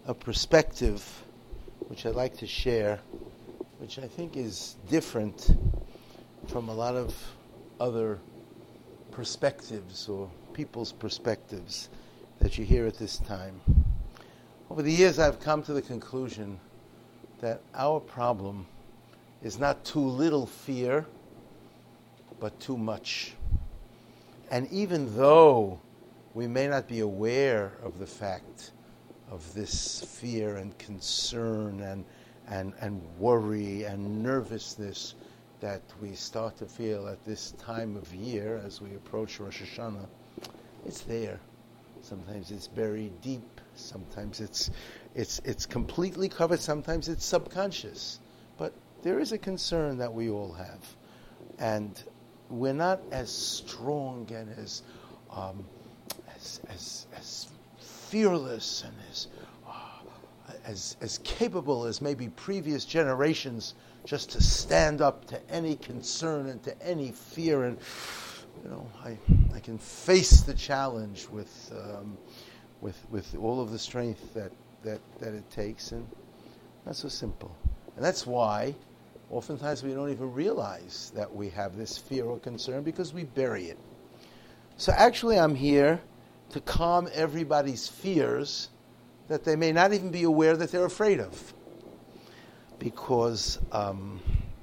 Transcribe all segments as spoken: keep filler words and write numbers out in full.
a perspective which I'd like to share, which I think is different from a lot of other perspectives or people's perspectives that you hear at this time. Over the years, I've come to the conclusion that our problem is not too little fear, but too much. And even though we may not be aware of the fact of this fear and concern and, and, and worry and nervousness that we start to feel at this time of year as we approach Rosh Hashanah, it's there. Sometimes it's buried deep. Sometimes it's it's it's completely covered. Sometimes it's subconscious. But there is a concern that we all have. And we're not as strong and as um, as, as as fearless and as uh, as as capable as maybe previous generations just to stand up to any concern and to any fear. And you know, I I can face the challenge with um, with with all of the strength that, that, that it takes, and not so simple. And that's why oftentimes we don't even realize that we have this fear or concern because we bury it. So actually I'm here to calm everybody's fears that they may not even be aware that they're afraid of. Because um,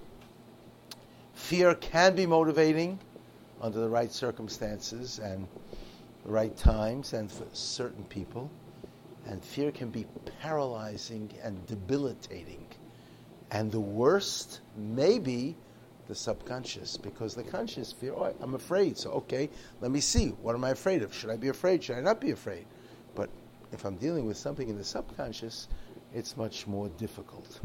fear can be motivating under the right circumstances and the right times and for certain people. And fear can be paralyzing and debilitating. And the worst may be the subconscious, because the conscious fear, oh, I'm afraid, so okay, let me see, what am I afraid of? Should I be afraid? Should I not be afraid? But if I'm dealing with something in the subconscious, it's much more difficult.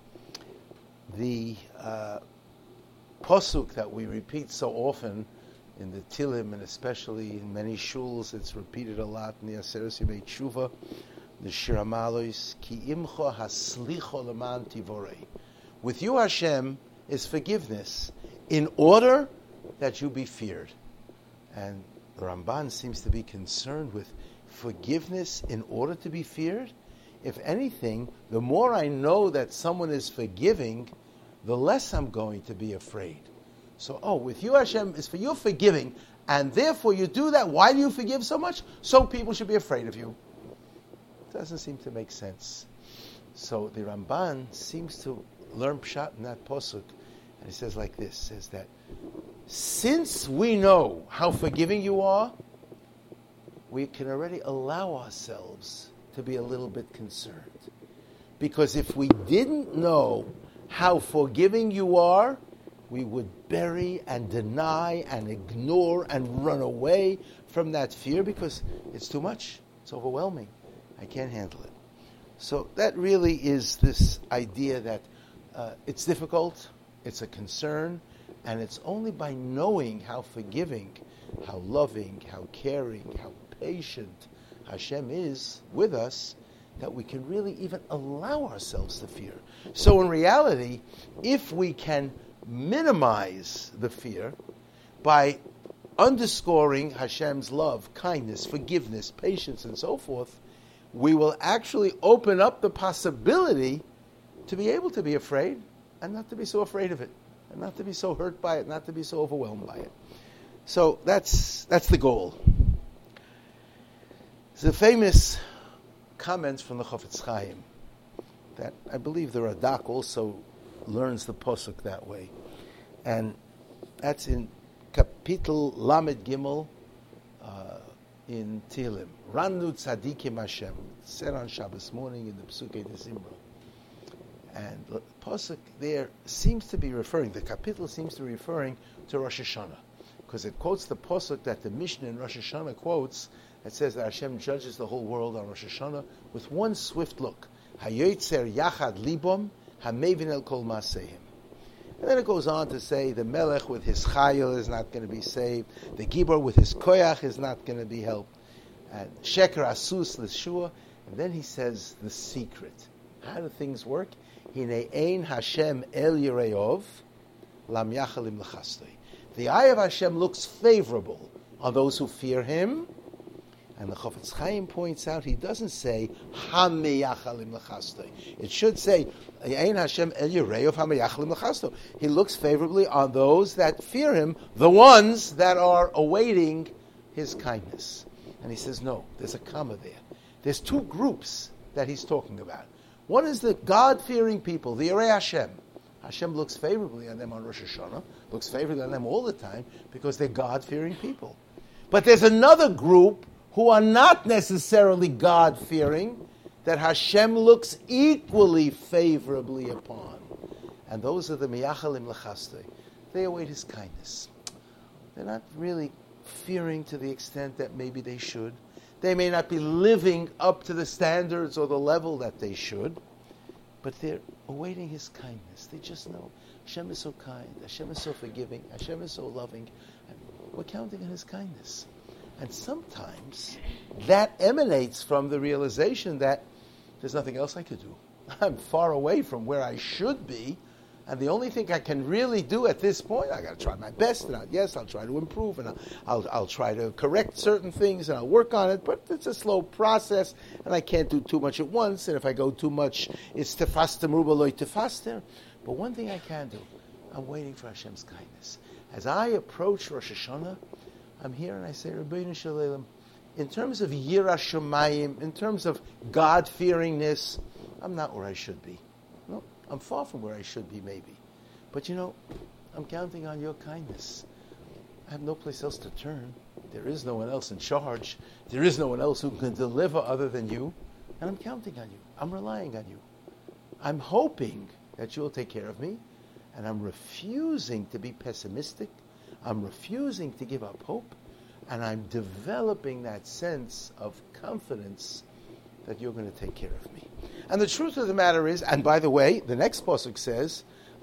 The uh, posuk that we repeat so often in the Tilim, and especially in many shuls, it's repeated a lot in the Aseret Yemei Tshuva, the Shir HaMa'alos, Ki imcho haslicho leman tivorei. With you, Hashem, is forgiveness in order that you be feared. And the Ramban seems to be concerned with forgiveness in order to be feared. If anything, the more I know that someone is forgiving, the less I'm going to be afraid. So, oh, with you, Hashem, is for your forgiving, and therefore you do that. Why do you forgive so much? So people should be afraid of you. It doesn't seem to make sense. So the Ramban seems to learn pshat in that posuk, and he says like this, says that since we know how forgiving you are, we can already allow ourselves to be a little bit concerned. Because if we didn't know how forgiving you are, we would bury and deny and ignore and run away from that fear because it's too much. It's overwhelming. I can't handle it. So that really is this idea that uh, it's difficult, it's a concern, and it's only by knowing how forgiving, how loving, how caring, how patient Hashem is with us that we can really even allow ourselves to fear. So in reality, if we can minimize the fear by underscoring Hashem's love, kindness, forgiveness, patience, and so forth, we will actually open up the possibility to be able to be afraid and not to be so afraid of it, and not to be so hurt by it, not to be so overwhelmed by it. So that's that's the goal. There's a famous comments from the Chofetz Chaim that I believe the Radak also learns the posuk that way, and that's in Kapitel Lamed Gimel uh, in Tehillim. Rannu tzadikim Hashem, said on Shabbos morning in the Psukei Zimra, and the posuk there seems to be referring. The Kapitel seems to be referring to Rosh Hashanah, because it quotes the posuk that the Mishnah in Rosh Hashanah quotes. It says that Hashem judges the whole world on Rosh Hashanah with one swift look. Hayotzer yachad libom, hamevin el kol maasehim. And then it goes on to say the Melech with his chayil is not going to be saved. The Gibor with his koyach is not going to be helped. And sheker asus l'shua. And then he says the secret. How do things work? Hinei ein Hashem el yireov lam yachalim l'chastoi. The eye of Hashem looks favorable on those who fear Him, And the Chofetz Chaim points out, he doesn't say, Ha-meyachalim l'chasto. It should say, Ein Hashem el yirei of ha-meyachalim l'chasto. He looks favorably on those that fear him, the ones that are awaiting his kindness. And he says, no, there's a comma there. There's two groups that he's talking about. One is the God-fearing people, the Yirei Hashem. Hashem looks favorably on them on Rosh Hashanah, looks favorably on them all the time, because they're God-fearing people. But there's another group who are not necessarily God-fearing, that Hashem looks equally favorably upon. And those are the Miyachalim L'chaste. They await his kindness. They're not really fearing to the extent that maybe they should. They may not be living up to the standards or the level that they should, but they're awaiting his kindness. They just know Hashem is so kind, Hashem is so forgiving, Hashem is so loving, and we're counting on his kindness. And sometimes that emanates from the realization that there's nothing else I could do. I'm far away from where I should be, and the only thing I can really do at this point, I got to try my best, and I'll, yes, I'll try to improve, and I'll, I'll, I'll try to correct certain things, and I'll work on it, but it's a slow process, and I can't do too much at once, and if I go too much, it's tefastem ruba loy tefastem. But one thing I can do, I'm waiting for Hashem's kindness. As I approach Rosh Hashanah, I'm here and I say, Rabbeinu Shalom, in terms of Yirah Shamayim, in terms of God-fearingness, I'm not where I should be. No, I'm far from where I should be, maybe. But you know, I'm counting on your kindness. I have no place else to turn. There is no one else in charge. There is no one else who can deliver other than you. And I'm counting on you. I'm relying on you. I'm hoping that you'll take care of me. And I'm refusing to be pessimistic. I'm refusing to give up hope, and I'm developing that sense of confidence that you're going to take care of me. And the truth of the matter is, and by the way, the next pasuk says,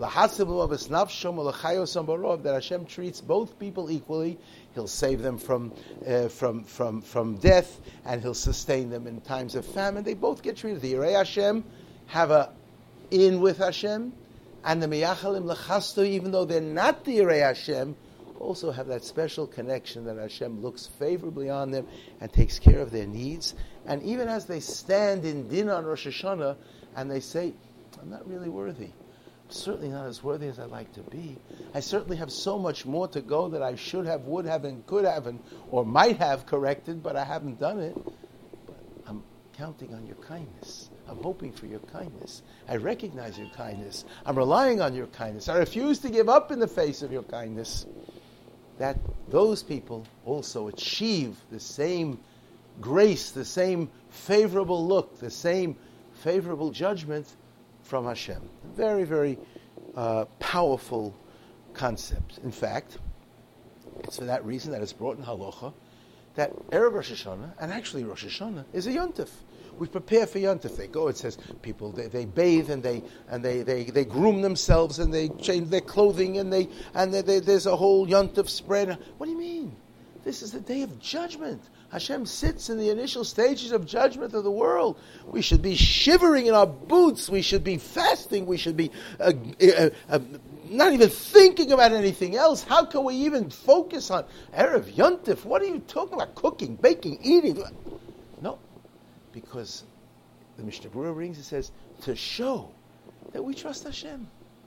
that Hashem treats both people equally. He'll save them from, uh, from, from, from death, and he'll sustain them in times of famine. They both get treated. The Yirei Hashem have a in with Hashem, and the Miyachalim L'chasto, even though they're not the Yirei Hashem, also have that special connection that Hashem looks favorably on them and takes care of their needs. And even as they stand in din on Rosh Hashanah and they say, I'm not really worthy. I'm certainly not as worthy as I'd like to be. I certainly have so much more to go that I should have, would have, and could have, and, or might have corrected, but I haven't done it. But I'm counting on your kindness. I'm hoping for your kindness. I recognize your kindness. I'm relying on your kindness. I refuse to give up in the face of your kindness. That those people also achieve the same grace, the same favorable look, the same favorable judgment from Hashem. Very, very uh, powerful concept. In fact, it's for that reason that it's brought in Halacha that Erev Rosh Hashanah, and actually Rosh Hashanah, is a yontif. We prepare for yontif. They go. It says people they, they bathe and they and they, they, they groom themselves and they change their clothing and they and they, they, there's a whole yontif spread. What do you mean? This is the day of judgment. Hashem sits in the initial stages of judgment of the world. We should be shivering in our boots. We should be fasting. We should be uh, uh, uh, not even thinking about anything else. How can we even focus on Erev Yontif? What are you talking about? Cooking, baking, eating? No. Because the Mishnah Berurah brings, it says, to show that we trust Hashem.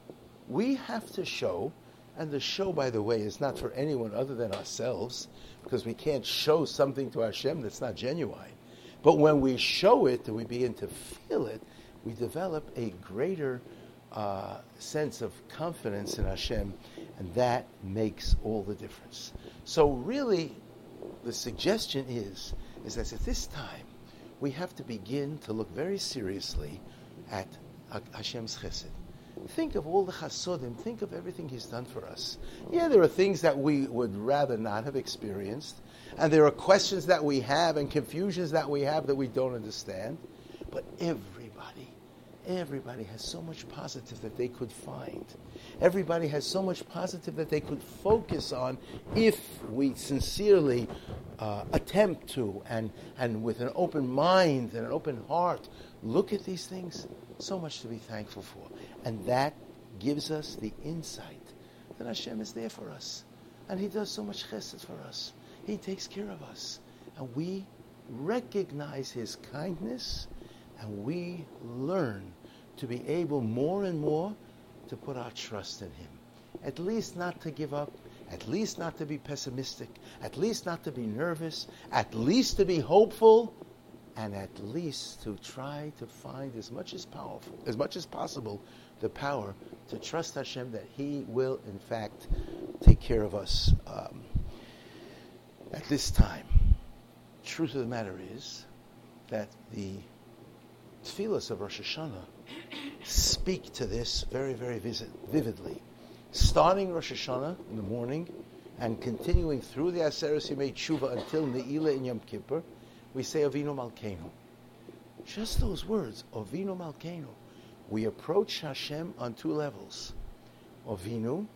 We have to show, and the show, by the way, is not for anyone other than ourselves, because we can't show something to Hashem that's not genuine. But when we show it and we begin to feel it, we develop a greater uh, sense of confidence in Hashem, and that makes all the difference. So really, the suggestion is, is that at this time, we have to begin to look very seriously at Hashem's chesed. Think of all the chasodim. Think of everything He's done for us. Yeah, there are things that we would rather not have experienced, and there are questions that we have and confusions that we have that we don't understand. But everybody, everybody has so much positive that they could find. Everybody has so much positive that they could focus on if we sincerely uh, attempt to, and, and with an open mind and an open heart, look at these things. So much to be thankful for. And that gives us the insight that Hashem is there for us. And He does so much chesed for us. He takes care of us. And we recognize His kindness, and we learn to be able more and more to put our trust in Him. At least not to give up, at least not to be pessimistic, at least not to be nervous, at least to be hopeful, and at least to try to find as much as powerful, as much as possible, the power to trust Hashem that He will, in fact, take care of us. Um, at this time, truth of the matter is that the tefillas of Rosh Hashanah speak to this very, very visit, vividly. Starting Rosh Hashanah in the morning and continuing through the Aseret Yemei Tshuva until Ne'ilah in Yom Kippur, we say Avinu Malkeinu. Just those words, Avinu Malkeinu. We approach Hashem on two levels. Avinu,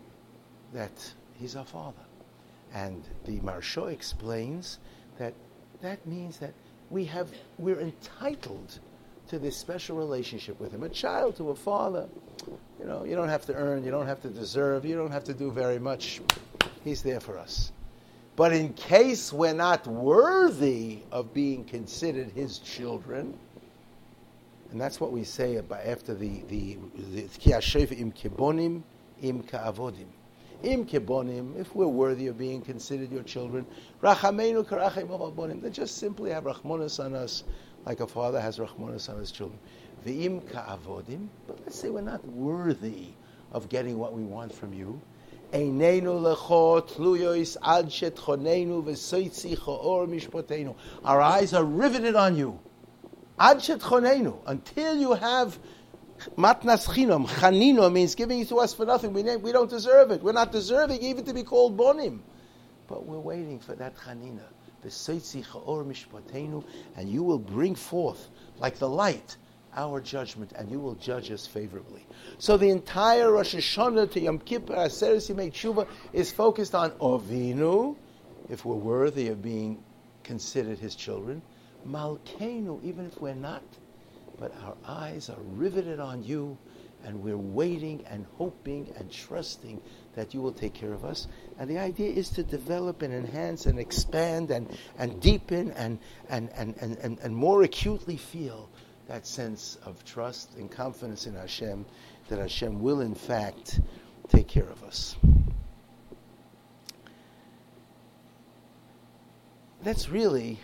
that He's our Father. And the Maharsha explains that that means that we have, we're entitled to this special relationship with Him. A child to a father, you know, you don't have to earn, you don't have to deserve, you don't have to do very much. He's there for us. But in case we're not worthy of being considered His children, and that's what we say after the the Ki Hashev im kibonim im ka'avodim. Im kibonim, if we're worthy of being considered your children, rachameinu karachem avabonim. Then just simply have rachmanos on us, like a father has rachmanos on his children. V'im ka'avodim, but let's say we're not worthy of getting what we want from you. Einenu lecho tluyois ad shetchoneinu v'soitzi cho'or mishpotenu. Our eyes are riveted on you. Ad shetchoneinu, until you have matnas chinam. Chanino means giving it to us for nothing. We, we don't deserve it. We're not deserving even to be called bonim. But we're waiting for that chanina. V'soitzi cho'or mishpotenu, and you will bring forth, like the light, our judgment, and you will judge us favorably. So the entire Rosh Hashanah to Yom Kippur, Aseret Yemei Tshuva, is focused on Avinu, if we're worthy of being considered His children, Malkeinu, even if we're not, but our eyes are riveted on you, and we're waiting and hoping and trusting that you will take care of us. And the idea is to develop and enhance and expand and, and deepen and, and, and, and, and, and more acutely feel that sense of trust and confidence in Hashem, that Hashem will in fact take care of us. That's really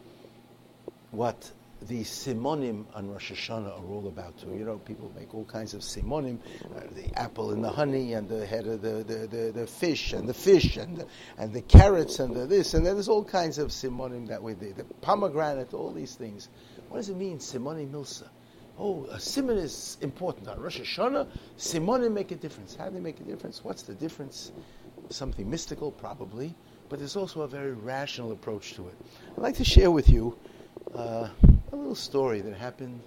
what the simonim on Rosh Hashanah are all about too. You know, people make all kinds of simonim, uh, the apple and the honey and the head of the, the, the, the fish and the fish and the, and the carrots and the this, and then there's all kinds of simonim that way, the, the pomegranate, all these things. What does it mean, Simoni Milsa? Oh, a simon is important. On Rosh Hashanah, simonim make a difference. How do they make a difference? What's the difference? Something mystical, probably, but there's also a very rational approach to it. I'd like to share with you uh, a little story that happened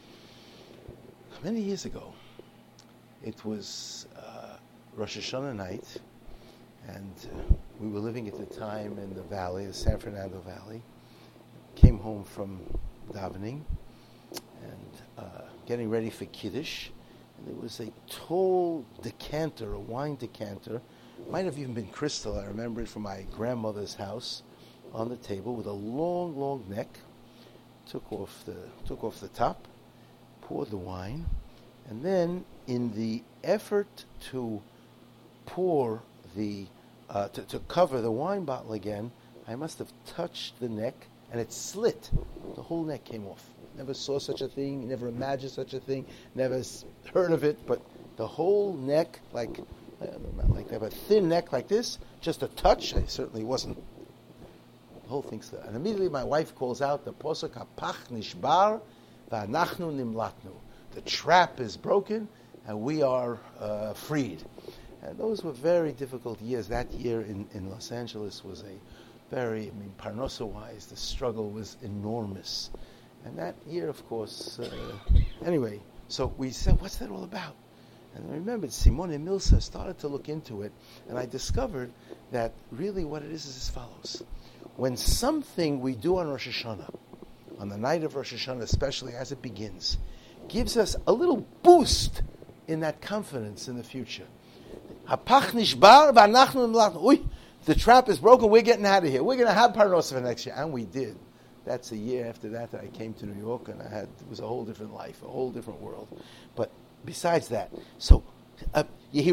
many years ago. It was uh, Rosh Hashanah night, and uh, we were living at the time in the valley, the San Fernando Valley. Came home from davening and uh, getting ready for Kiddush, and there was a tall decanter, a wine decanter, might have even been crystal, I remember it from my grandmother's house, on the table with a long, long neck. Took off the took off the top, poured the wine, and then in the effort to pour the uh, to, to cover the wine bottle again, I must have touched the neck, and it slit. The whole neck came off. Never saw such a thing, never imagined such a thing, never heard of it, but the whole neck, like, like they have a thin neck like this, just a touch, I certainly wasn't, the whole thing's there. And immediately my wife calls out the posuk, Hapach nishbar, v'anachnu nimlatnu. The trap is broken, and we are uh, freed. And those were very difficult years. That year in, in Los Angeles was a very, I mean, Parnosa-wise, the struggle was enormous. And that year, of course, uh, anyway, so we said, what's that all about? And I remembered Simone Milsa, started to look into it, and I discovered that really what it is is as follows. When something we do on Rosh Hashanah, on the night of Rosh Hashanah, especially as it begins, gives us a little boost in that confidence in the future. Hapach nishbar v'anachnu nimlatnu. Uy, the trap is broken, we're getting out of here. We're going to have Parnosa for next year. And we did. That's a year after that that I came to New York, and I had it was a whole different life, a whole different world. But besides that, so uh, I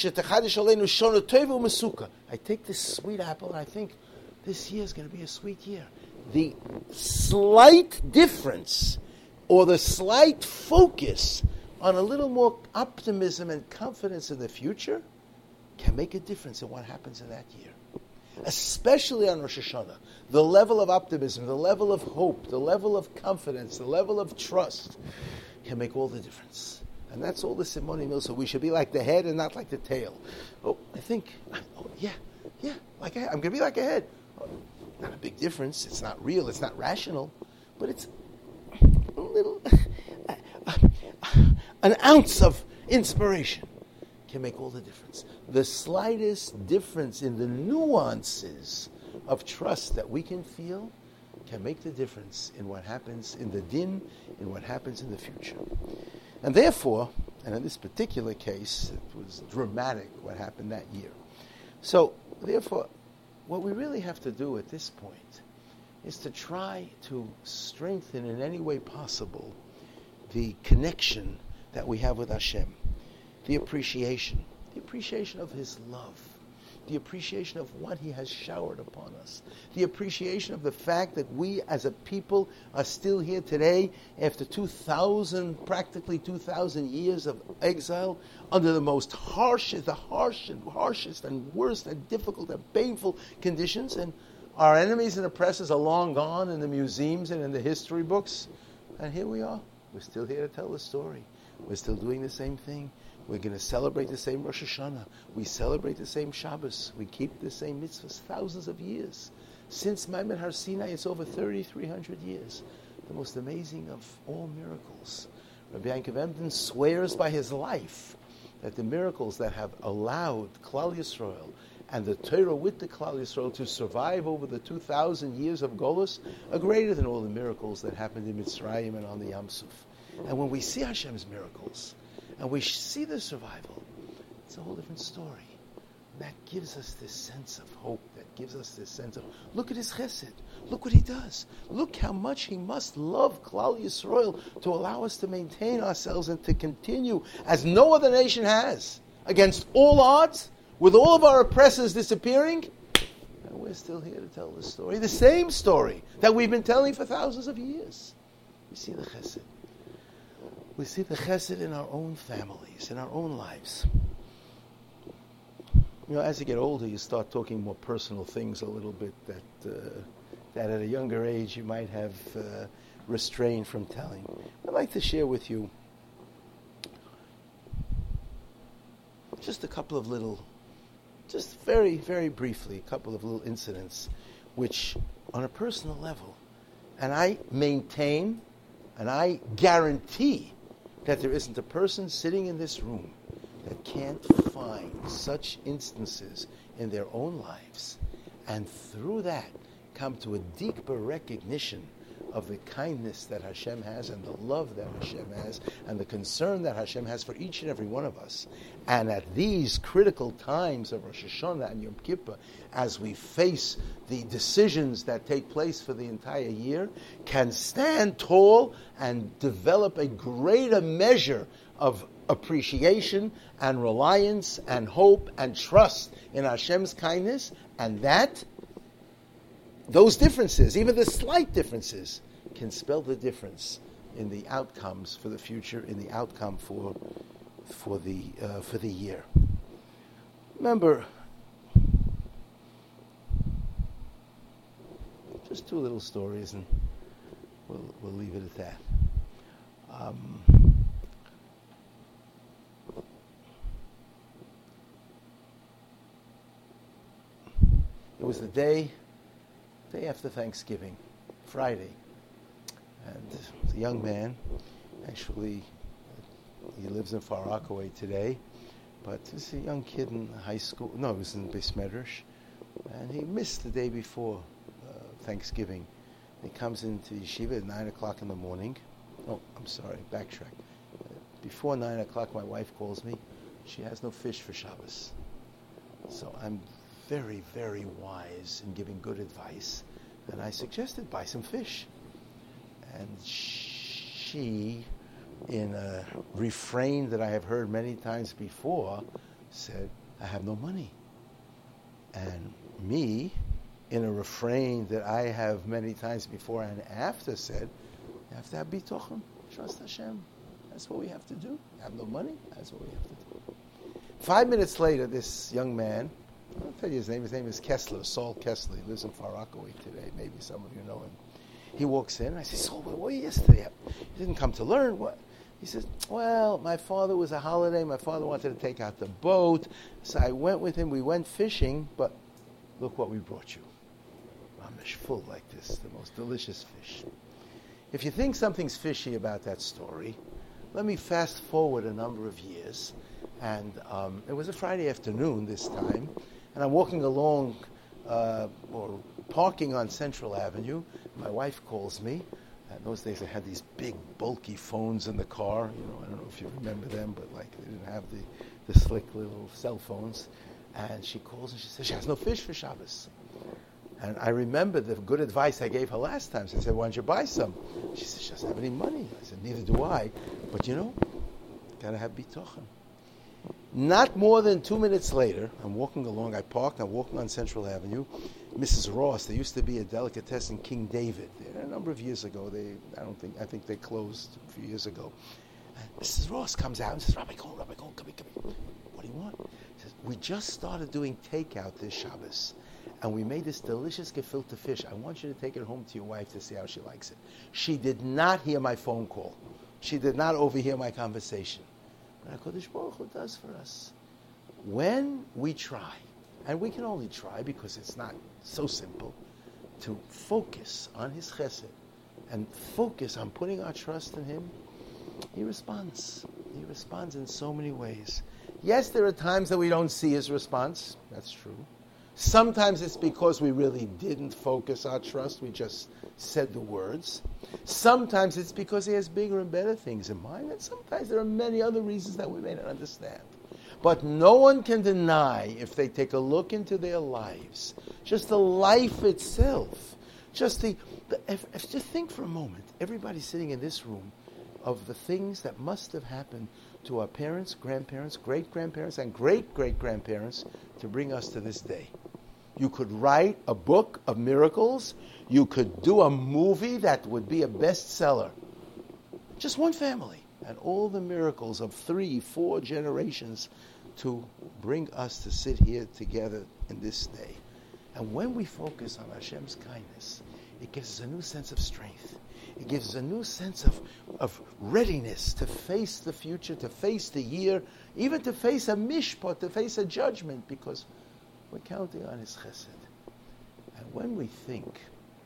take this sweet apple, and I think this year is going to be a sweet year. The slight difference, or the slight focus on a little more optimism and confidence in the future, can make a difference in what happens in that year. Especially on Rosh Hashanah, the level of optimism, the level of hope, the level of confidence, the level of trust can make all the difference. And that's all the Simoni Mil. So we should be like the head and not like the tail. Oh, I think, oh, yeah, yeah, like a head. I'm going to be like a head. Oh, not a big difference. It's not real. It's not rational. But it's a little, an ounce of inspiration can make all the difference. The slightest difference in the nuances of trust that we can feel can make the difference in what happens in the din, in what happens in the future. And therefore, and in this particular case, it was dramatic what happened that year. So, therefore, what we really have to do at this point is to try to strengthen in any way possible the connection that we have with Hashem, the appreciation, the appreciation of His love, the appreciation of what He has showered upon us, the appreciation of the fact that we as a people are still here today after two thousand, practically two thousand years of exile under the most harshest, the harsh and harshest and worst and difficult and painful conditions, and our enemies and oppressors are long gone in the museums and in the history books, and here we are. We're still here to tell the story. We're still doing the same thing. We're going to celebrate the same Rosh Hashanah. We celebrate the same Shabbos. We keep the same mitzvahs thousands of years. Since Maimon Har Sinai, it's over thirty-three hundred years. The most amazing of all miracles. Rabbi Yankov Emden swears by his life that the miracles that have allowed Klal Yisrael and the Torah with the Klal Yisrael to survive over the two thousand years of Golus are greater than all the miracles that happened in Mitzrayim and on the Yam Suf. And when we see Hashem's miracles, and we see the survival, it's a whole different story. And that gives us this sense of hope, that gives us this sense of, look at His chesed, look what He does. Look how much He must love Klal Yisrael to allow us to maintain ourselves and to continue, as no other nation has, against all odds, with all of our oppressors disappearing, and we're still here to tell the story, the same story that we've been telling for thousands of years. We see the chesed. We see the chesed in our own families, in our own lives. You know, as you get older, you start talking more personal things a little bit that uh, that at a younger age you might have uh, restrained from telling. I'd like to share with you just a couple of little, just very, very briefly, a couple of little incidents which, on a personal level, and I maintain and I guarantee that there isn't a person sitting in this room that can't find such instances in their own lives, and through that come to a deeper recognition of the kindness that Hashem has and the love that Hashem has and the concern that Hashem has for each and every one of us. And at these critical times of Rosh Hashanah and Yom Kippur, as we face the decisions that take place for the entire year, can stand tall and develop a greater measure of appreciation and reliance and hope and trust in Hashem's kindness, and that those differences, even the slight differences, can spell the difference in the outcomes for the future, in the outcome for for the uh, for the year. Remember, just two little stories, and we'll we'll leave it at that. Um, it was the day. Day after Thanksgiving, Friday, and a young man, actually, he lives in Far Rockaway today, but he's a young kid in high school, no, he was in Beis Medrash, and he missed the day before uh, Thanksgiving. He comes into yeshiva at nine o'clock in the morning. Oh, I'm sorry, backtrack. Uh, before nine o'clock, my wife calls me. She has no fish for Shabbos. So I'm very, very wise in giving good advice. And I suggested, buy some fish. And she, in a refrain that I have heard many times before, said, I have no money. And me, in a refrain that I have many times before and after, said, you have to have bitochen, trust Hashem. That's what we have to do. Have no money, that's what we have to do. Five minutes later, this young man, I'll tell you his name, his name is Kessler, Saul Kessler. He lives in Far Rockaway today. Maybe some of you know him. He walks in, and I say, Saul, where were you yesterday? You didn't come to learn. What? He says, well, my father was a holiday. My father wanted to take out the boat. So I went with him. We went fishing, but look what we brought you. Mamish full like this, the most delicious fish. If you think something's fishy about that story, let me fast forward a number of years. And um, it was a Friday afternoon this time, and I'm walking along uh, or parking on Central Avenue. My wife calls me. In those days, I had these big, bulky phones in the car. You know, I don't know if you remember them, but like they didn't have the, the slick little cell phones. And she calls and she says she has no fish for Shabbos. And I remember the good advice I gave her last time. So I said, why don't you buy some? She said, she doesn't have any money. I said, neither do I. But you know, gotta have bitochen. Not more than two minutes later, I'm walking along, I parked, I'm walking on Central Avenue. Missus Ross, there used to be a delicatessen King David. A number of years ago, they, I don't think, I think they closed a few years ago. And Missus Ross comes out and says, Rabbi Cohen, Rabbi Cohen, come here, come here. What do you want? She says, we just started doing takeout this Shabbos, and we made this delicious gefilte fish. I want you to take it home to your wife to see how she likes it. She did not hear my phone call. She did not overhear my conversation. But HaKadosh Baruch Hu does for us. When we try, and we can only try because it's not so simple, to focus on His chesed and focus on putting our trust in Him, He responds. He responds in so many ways. Yes, there are times that we don't see His response. That's true. Sometimes it's because we really didn't focus our trust. We just said the words. Sometimes it's because He has bigger and better things in mind. And sometimes there are many other reasons that we may not understand. But no one can deny, if they take a look into their lives, just the life itself, just the, the if, if, just think for a moment, everybody sitting in this room, of the things that must have happened to our parents, grandparents, great-grandparents, and great-great-grandparents to bring us to this day. You could write a book of miracles. You could do a movie that would be a bestseller. Just one family. And all the miracles of three, four generations to bring us to sit here together in this day. And when we focus on Hashem's kindness, it gives us a new sense of strength. It gives us a new sense of, of readiness to face the future, to face the year, even to face a mishpat, to face a judgment, because we're counting on His chesed. And when we think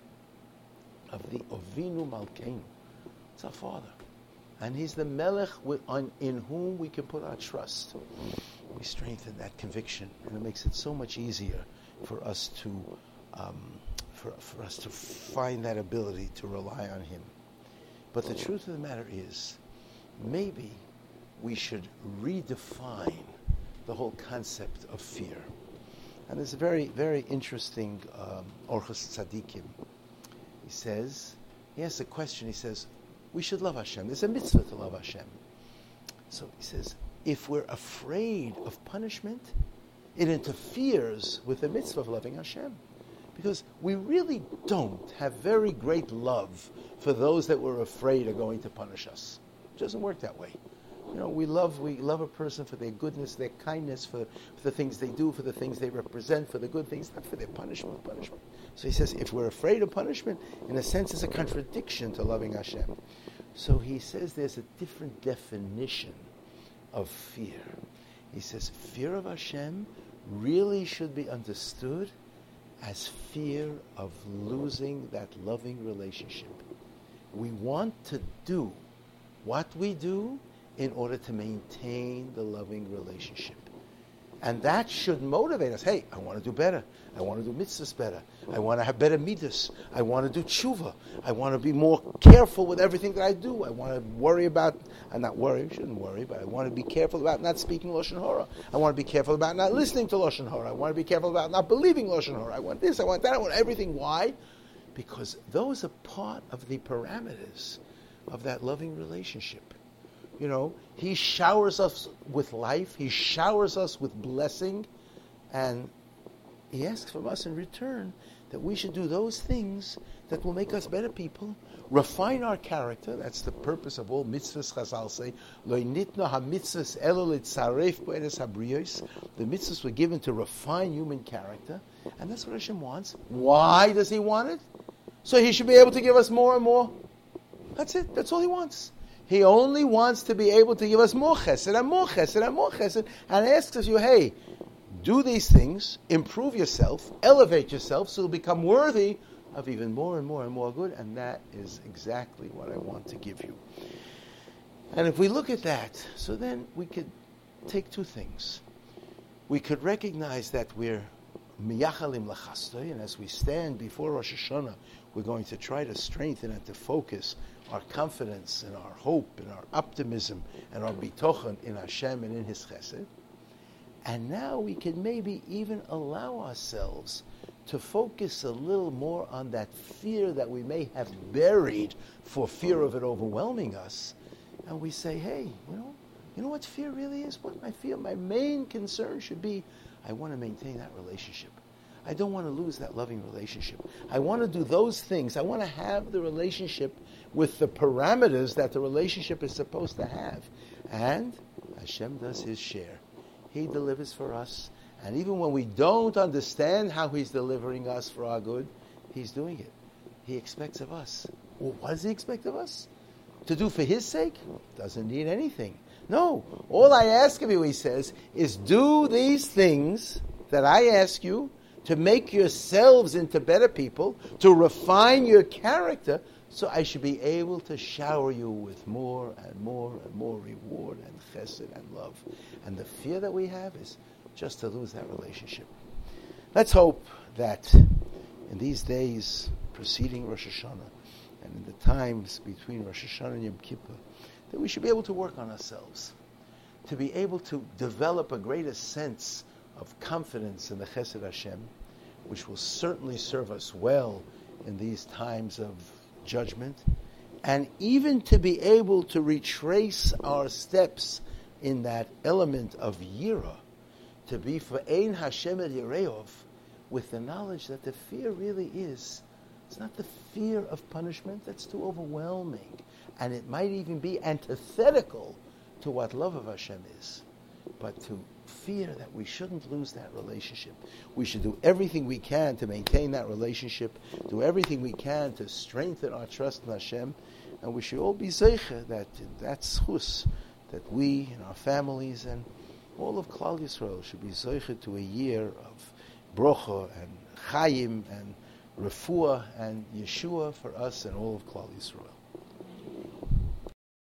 of the Ovinu Malkeinu, it's our Father. And He's the Melech with, on, in whom we can put our trust. We strengthen that conviction, and it makes it so much easier for us to um, for, for us to find that ability to rely on Him. But the truth of the matter is, maybe we should redefine the whole concept of fear. And there's a very, very interesting um, Orchos Tzadikim. He says, he asks a question, he says, we should love Hashem. There's a mitzvah to love Hashem. So he says, if we're afraid of punishment, it interferes with the mitzvah of loving Hashem. Because we really don't have very great love for those that we're afraid are going to punish us. It doesn't work that way. You know, we love we love a person for their goodness, their kindness, for, for the things they do, for the things they represent, for the good things, not for their punishment. Punishment. So he says, if we're afraid of punishment, in a sense, it's a contradiction to loving Hashem. So he says there's a different definition of fear. He says fear of Hashem really should be understood as fear of losing that loving relationship. We want to do what we do in order to maintain the loving relationship. And that should motivate us. Hey, I want to do better. I want to do mitzvahs better. I want to have better midas. I want to do tshuva. I want to be more careful with everything that I do. I want to worry about, I'm not worry, I shouldn't worry, but I want to be careful about not speaking Lashon Hara. I want to be careful about not listening to Lashon Hara. I want to be careful about not believing Lashon Hara. I want this, I want that, I want everything. Why? because those are part of the parameters of that loving relationship. You know, he showers us with life, he showers us with blessing, and he asks from us in return that we should do those things that will make us better people, refine our character. That's the purpose of all mitzvahs. Chazal say, Lo nitna ha-mitzvahs elo litzaref bo'eres habriyos. The mitzvahs were given to refine human character, and that's what Hashem wants. Why does he want it? So he should be able to give us more and more. That's it. That's all he wants. He only wants to be able to give us more chesed and more chesed and more chesed, and asks us, you, hey, do these things, improve yourself, elevate yourself, so you'll become worthy of even more and more and more good, and that is exactly what I want to give you. And if we look at that, so then we could take two things. We could recognize that we're miyachalim lachastoy, and as we stand before Rosh Hashanah, we're going to try to strengthen and to focus our confidence and our hope and our optimism and our bitochen in Hashem and in His chesed. And now we can maybe even allow ourselves to focus a little more on that fear that we may have buried for fear of it overwhelming us. And we say, hey, you know, you know what fear really is? What my fear, my main concern should be, I want to maintain that relationship. I don't want to lose that loving relationship. I want to do those things. I want to have the relationship with the parameters that the relationship is supposed to have. And Hashem does His share. He delivers for us. And even when we don't understand how He's delivering us for our good, He's doing it. He expects of us. Well, what does He expect of us? To do for His sake? Doesn't need anything. No. All I ask of you, He says, is do these things that I ask you to make yourselves into better people, to refine your character, so I should be able to shower you with more and more and more reward and chesed and love. And the fear that we have is just to lose that relationship. Let's hope that in these days preceding Rosh Hashanah and in the times between Rosh Hashanah and Yom Kippur, that we should be able to work on ourselves, to be able to develop a greater sense of confidence in the chesed Hashem, which will certainly serve us well in these times of judgment, and even to be able to retrace our steps in that element of yira, to be for ein Hashem et yireov, with the knowledge that the fear really is, it's not the fear of punishment, that's too overwhelming, and it might even be antithetical to what love of Hashem is, but to fear that we shouldn't lose that relationship. We should do everything we can to maintain that relationship, do everything we can to strengthen our trust in Hashem, and we should all be zeicha that that's chus, that we and our families and all of Klal Yisrael should be zeicha to a year of brocha and chayim and refuah and Yeshua for us and all of Klal Yisrael.